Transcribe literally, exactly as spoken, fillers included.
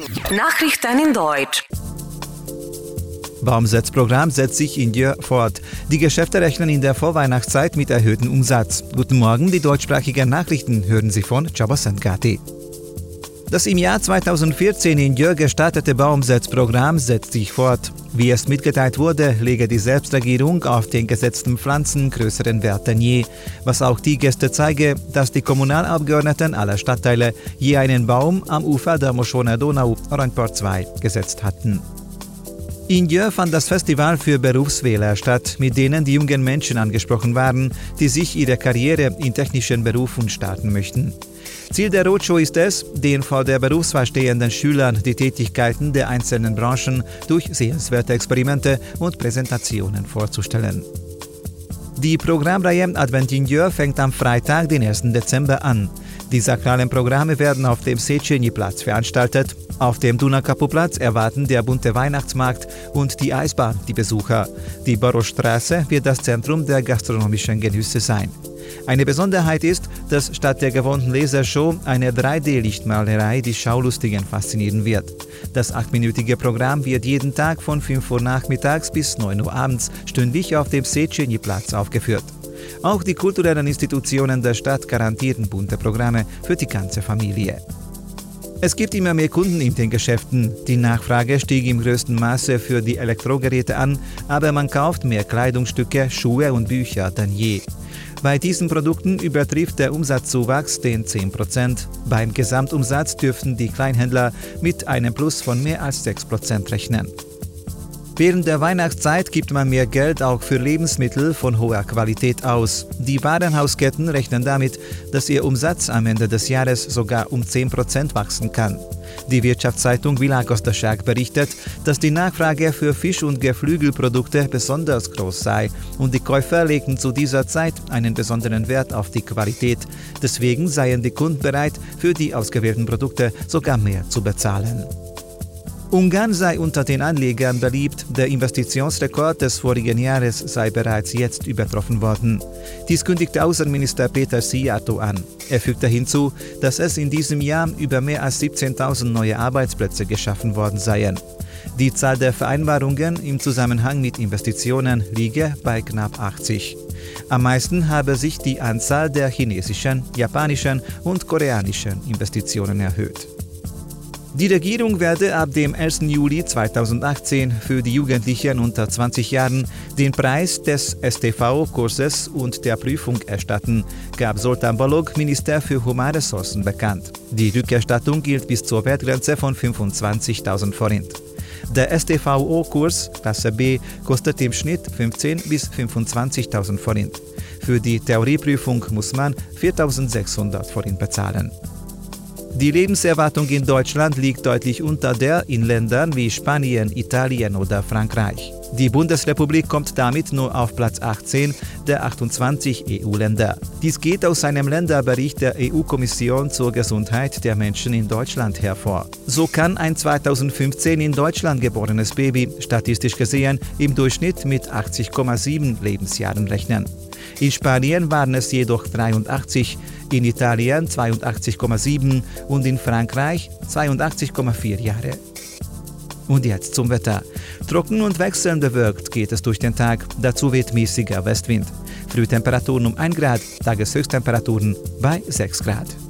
Nachrichten in Deutsch. Baumsetzprogramm setzt sich in Jör fort. Die Geschäfte rechnen in der Vorweihnachtszeit mit erhöhtem Umsatz. Guten Morgen, die deutschsprachigen Nachrichten hören Sie von Csabasan Kati. Das im Jahr zweitausendvierzehn in Jör gestartete Baumsetzprogramm setzt sich fort. Wie es mitgeteilt wurde, lege die Selbstregierung auf den gesetzten Pflanzen größeren Wert denn je, was auch die Gäste zeige, dass die Kommunalabgeordneten aller Stadtteile je einen Baum am Ufer der Moschoner Donau, Aranypart zwei, gesetzt hatten. In Jör fand das Festival für Berufswähler statt, mit denen die jungen Menschen angesprochen waren, die sich ihre Karriere in technischen Berufen starten möchten. Ziel der Roadshow ist es, den vor der Berufswahl stehenden Schülern die Tätigkeiten der einzelnen Branchen durch sehenswerte Experimente und Präsentationen vorzustellen. Die Programmreihe Advent in Jör fängt am Freitag, den ersten Dezember an. Die sakralen Programme werden auf dem Széchenyi-Platz veranstaltet. Auf dem Dunakapu-Platz erwarten der bunte Weihnachtsmarkt und die Eisbahn die Besucher. Die Barosstraße wird das Zentrum der gastronomischen Genüsse sein. Eine Besonderheit ist, dass statt der gewohnten Lasershow eine drei D Lichtmalerei die Schaulustigen faszinieren wird. Das achtminütige Programm wird jeden Tag von fünf Uhr nachmittags bis neun Uhr abends stündlich auf dem Széchenyi-Platz aufgeführt. Auch die kulturellen Institutionen der Stadt garantieren bunte Programme für die ganze Familie. Es gibt immer mehr Kunden in den Geschäften. Die Nachfrage stieg im größten Maße für die Elektrogeräte an, aber man kauft mehr Kleidungsstücke, Schuhe und Bücher denn je. Bei diesen Produkten übertrifft der Umsatzzuwachs den zehn Prozent. Beim Gesamtumsatz dürften die Kleinhändler mit einem Plus von mehr als sechs Prozent rechnen. Während der Weihnachtszeit gibt man mehr Geld auch für Lebensmittel von hoher Qualität aus. Die Warenhausketten rechnen damit, dass ihr Umsatz am Ende des Jahres sogar um zehn Prozent wachsen kann. Die Wirtschaftszeitung Világgazdaság berichtet, dass die Nachfrage für Fisch- und Geflügelprodukte besonders groß sei und die Käufer legten zu dieser Zeit einen besonderen Wert auf die Qualität. Deswegen seien die Kunden bereit, für die ausgewählten Produkte sogar mehr zu bezahlen. Ungarn sei unter den Anlegern beliebt, der Investitionsrekord des vorigen Jahres sei bereits jetzt übertroffen worden. Dies kündigte Außenminister Péter Szijjártó an. Er fügte hinzu, dass es in diesem Jahr über mehr als siebzehntausend neue Arbeitsplätze geschaffen worden seien. Die Zahl der Vereinbarungen im Zusammenhang mit Investitionen liege bei knapp achtzig. Am meisten habe sich die Anzahl der chinesischen, japanischen und koreanischen Investitionen erhöht. Die Regierung werde ab dem ersten Juli zweitausendachtzehn für die Jugendlichen unter zwanzig Jahren den Preis des S T V O-Kurses und der Prüfung erstatten, gab Zoltán Balogh, Minister für Humanressourcen, bekannt. Die Rückerstattung gilt bis zur Wertgrenze von fünfundzwanzigtausend Forint. Der S T V O-Kurs Klasse B kostet im Schnitt fünfzehntausend bis fünfundzwanzigtausend Forint. Für die Theorieprüfung muss man viertausendsechshundert Forint bezahlen. Die Lebenserwartung in Deutschland liegt deutlich unter der in Ländern wie Spanien, Italien oder Frankreich. Die Bundesrepublik kommt damit nur auf Platz achtzehn der achtundzwanzig E U-Länder. Dies geht aus einem Länderbericht der E U-Kommission zur Gesundheit der Menschen in Deutschland hervor. So kann ein zweitausendfünfzehn in Deutschland geborenes Baby statistisch gesehen im Durchschnitt mit achtzig Komma sieben Lebensjahren rechnen. In Spanien waren es jedoch dreiundachtzig, in Italien zweiundachtzig Komma sieben und in Frankreich zweiundachtzig Komma vier Jahre. Und jetzt zum Wetter. Trocken und wechselnd bewölkt geht es durch den Tag, dazu weht mäßiger Westwind. Frühtemperaturen um ein Grad, Tageshöchsttemperaturen bei sechs Grad.